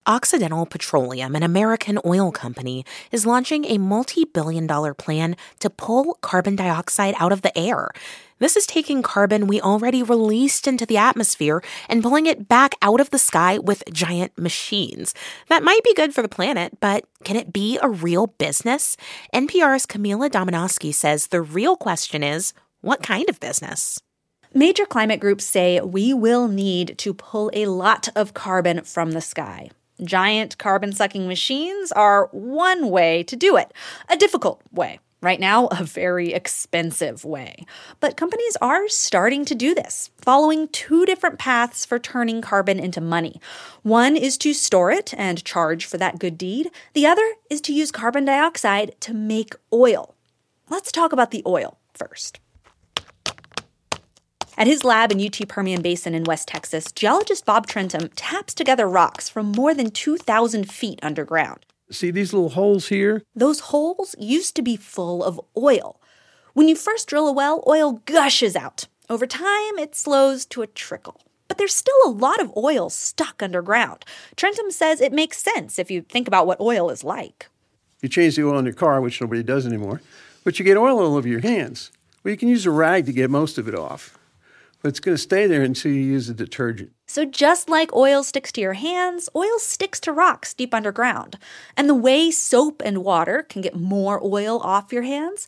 Occidental Petroleum, an American oil company, is launching a multi-billion-dollar plan to pull carbon dioxide out of the air. This is taking carbon we already released into the atmosphere and pulling it back out of the sky with giant machines. That might be good for the planet, but can it be a real business? NPR's Camila Domonoske says the real question is, what kind of business? Major climate groups say we will need to pull a lot of carbon from the sky. Giant carbon-sucking machines are one way to do it, a difficult way. Right now, a very expensive way. But companies are starting to do this, following two different paths for turning carbon into money. One is to store it and charge for that good deed. The other is to use carbon dioxide to make oil. Let's talk about the oil first. At his lab in UT Permian Basin in West Texas, geologist Bob Trentum taps together rocks from more than 2,000 feet underground. See these little holes here? Those holes used to be full of oil. When you first drill a well, oil gushes out. Over time, it slows to a trickle. But there's still a lot of oil stuck underground. Trentum says it makes sense if you think about what oil is like. You change the oil in your car, which nobody does anymore, but you get oil all over your hands. Well, you can use a rag to get most of it off. But it's going to stay there until you use a detergent. So just like oil sticks to your hands, oil sticks to rocks deep underground. And the way soap and water can get more oil off your hands,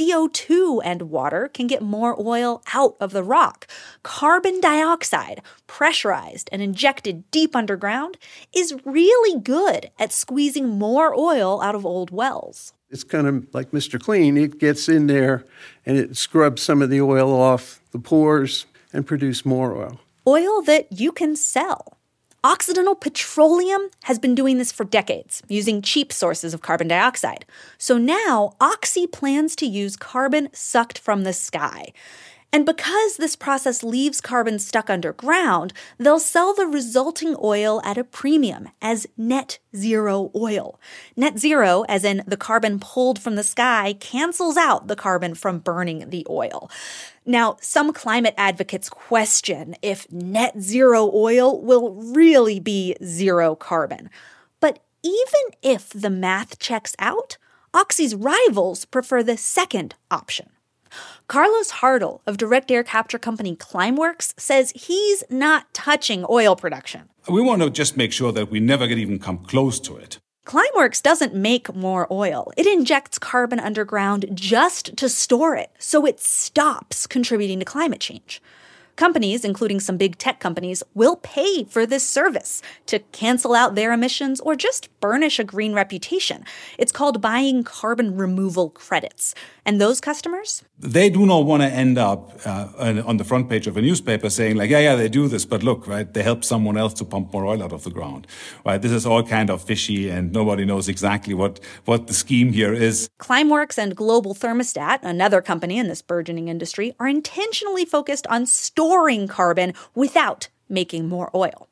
CO2 and water can get more oil out of the rock. Carbon dioxide, pressurized and injected deep underground, is really good at squeezing more oil out of old wells. It's kind of like Mr. Clean. It gets in there and it scrubs some of the oil off the pores and produce more oil. Oil that you can sell. Occidental Petroleum has been doing this for decades, using cheap sources of carbon dioxide. So now, Oxy plans to use carbon sucked from the sky. And because this process leaves carbon stuck underground, they'll sell the resulting oil at a premium as net zero oil. Net zero, as in the carbon pulled from the sky, cancels out the carbon from burning the oil. Now, some climate advocates question if net zero oil will really be zero carbon. But even if the math checks out, Oxy's rivals prefer the second option. Carlos Hartle of direct air capture company Climeworks says he's not touching oil production. We want to just make sure that we never even come close to it. Climeworks doesn't make more oil. It injects carbon underground just to store it, so it stops contributing to climate change. Companies, including some big tech companies, will pay for this service to cancel out their emissions or just burnish a green reputation. It's called buying carbon removal credits. And those customers? They do not want to end up on the front page of a newspaper saying like, yeah, they do this, but look, right, they help someone else to pump more oil out of the ground. Right, this is all kind of fishy and nobody knows exactly what the scheme here is. Climeworks and Global Thermostat, another company in this burgeoning industry, are intentionally focused on storing carbon without making more oil.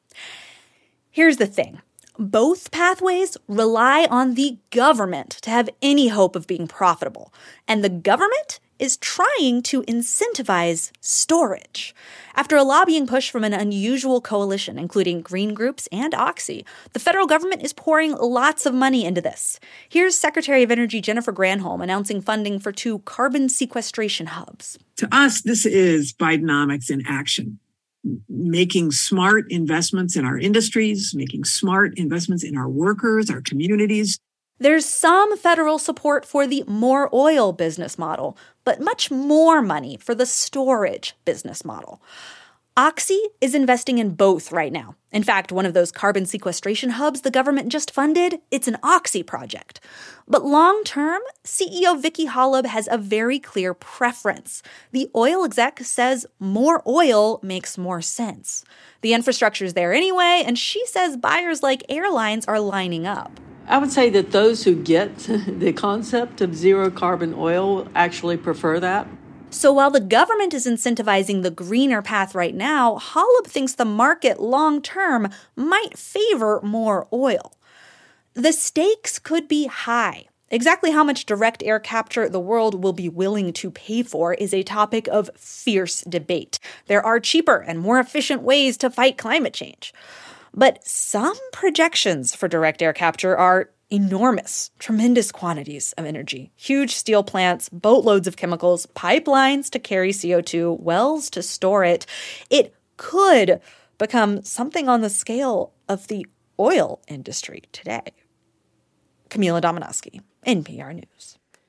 Here's the thing. Both pathways rely on the government to have any hope of being profitable. And the government is trying to incentivize storage. After a lobbying push from an unusual coalition, including green groups and Oxy, the federal government is pouring lots of money into this. Here's Secretary of Energy Jennifer Granholm announcing funding for 2 carbon sequestration hubs. To us, this is Bidenomics in action. Making smart investments in our industries, making smart investments in our workers, our communities. There's some federal support for the more oil business model, but much more money for the storage business model. Oxy is investing in both right now. In fact, one of those carbon sequestration hubs the government just funded, it's an Oxy project. But long-term, CEO Vicki Hollub has a very clear preference. The oil exec says more oil makes more sense. The infrastructure's there anyway, and she says buyers like airlines are lining up. I would say that those who get the concept of zero carbon oil actually prefer that. So while the government is incentivizing the greener path right now, Hollub thinks the market long-term might favor more oil. The stakes could be high. Exactly how much direct air capture the world will be willing to pay for is a topic of fierce debate. There are cheaper and more efficient ways to fight climate change. But some projections for direct air capture are enormous, tremendous quantities of energy. Huge steel plants, boatloads of chemicals, pipelines to carry CO2, wells to store it. It could become something on the scale of the oil industry today. Camila Domonoske, NPR News.